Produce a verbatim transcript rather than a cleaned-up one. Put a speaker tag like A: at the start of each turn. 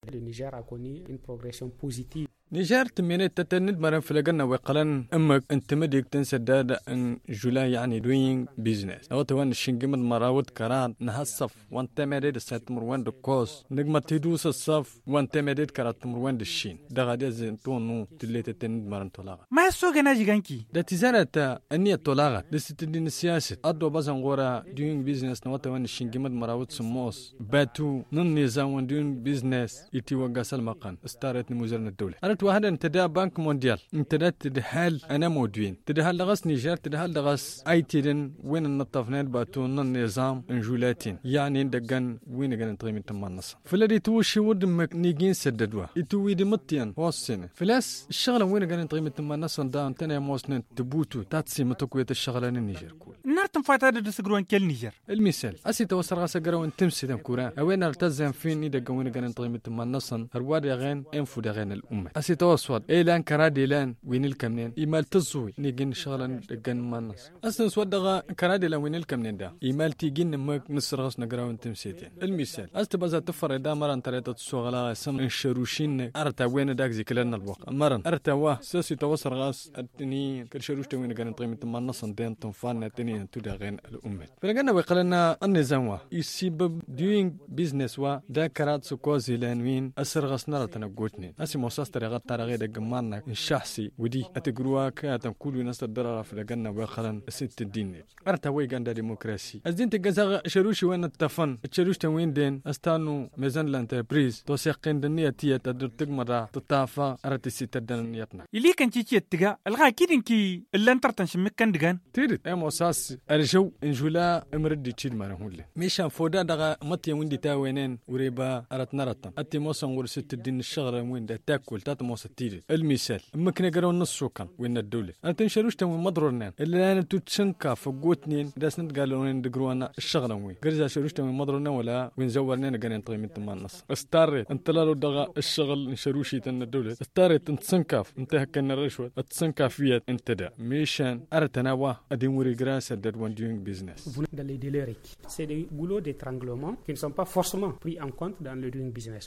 A: Le Niger a connu une progression positive.
B: نيجر تمينت تتند مرن فلقنا وقلن أمك أنت مديك تنسى دادا أن جولا يعني دوين بيزنس أو توان الشنجمد مراود كران نهالصف وانت مديد الساتمر وان دكوس نجمة تدوس الصف وانت مديد كرات مروان دشين ده غادي زنتونو تليت تتند مرن طلاقة
C: ما السوق ناجي جانكي
B: ده تزارة أنية طلاقة لستدين السياسة أدو بزن غورا دوين بيزنس نو توان الشنجمد مراود سموس باتو نن نظام وان دوين بيزنس يتي وقاس المقان استارت نموزرنا الدولة وهذا انتدى بنك مونديال انتدى تدهال انا مودوين تدهال لغس نيجر تدهال لغس ايتيدن وين النطفنات باتون النظام انجولاتين يعني دقن وين كان تقيم التمنص فلدي توشي ود نيجين سددوا يتوي دي متين واسنه فلاس الشغله وين كان تقيم التمنص دا انتنا موسن تبوتو تاتسي متكويه الشغله النيجر كول
C: نرتم فاتا دسغرون كل نيجر
B: المثال اسي توسر غاس غرو تمسي دم كورا وين ارتزم فين دقن وين كان تقيم التمنص هرواد غين انفو دغين الامه اسي توصل إيلان كرادي لان وين الكمنين إيمال تزوي نيجين شغلان دقن مانس أصلا سودغا كرادي لان وين الكمنين دا إيمال تيجين مك نسرغس نقراون تمسيتين المثال أستبازا تفر دا مران تريتا تسوغلا سم انشروشين أرتا وين داك ذكرنا الوقت مران أرتا واه ساسي توصل غاس التني كرشروش توين كان طيمة مانس دين تنفان تني تدغين الأمة فلقنا ويقلنا النظام واه يسيب doing business واه دا كرات سكوزي لان وين أسرغس نرى تنقوتنين أسي موساس ترغات ترغي دقمانا الشخصي ودي أتقروا كاتم كل ناس الدرارة في الجنة وخلنا ست الدين أرتا وين عند ديمقراطية الدين تجزا شروش وين التفن شروش توين دين استانو ميزان الانتربريز توسيقين دنيا تيا تدر تجمرة تطافا أرتي ست الدنياتنا
C: اللي كان تيجي تجا الغا كيدن كي اللي انتر تنشمك كان دجان
B: تيرت أم أساس أرجو إنجولا أمردي تشيد مرهولة ميشان فودا دغا متي وين تاوينين وريبا أرت نرتم أتي موسم ورست الدين الشغلة وين ده تاكل تاتموس تيرت المثال ممكن يقرون نص شوكان وين الدولة أنا تنشروش تمو مضرورنين اللي أنا تتشنكا فوقوتنين داس نتقالوا وين دقرونا الشغلة وين قرزا شروش تمو مضرورنا ولا وين زورنين قانين طيمين تمان نص استاري انت لالو دغا الشغل نشروشي تن الدولة استاري تنتسنكاف انت هكنا الرشوة تسنكاف فيها انت دا ميشان أرتناوا أديموري جراسة that one doing business.
A: Dans les délais, c'est des boulots d'étranglement qui ne sont pas forcément pris en compte dans le doing business.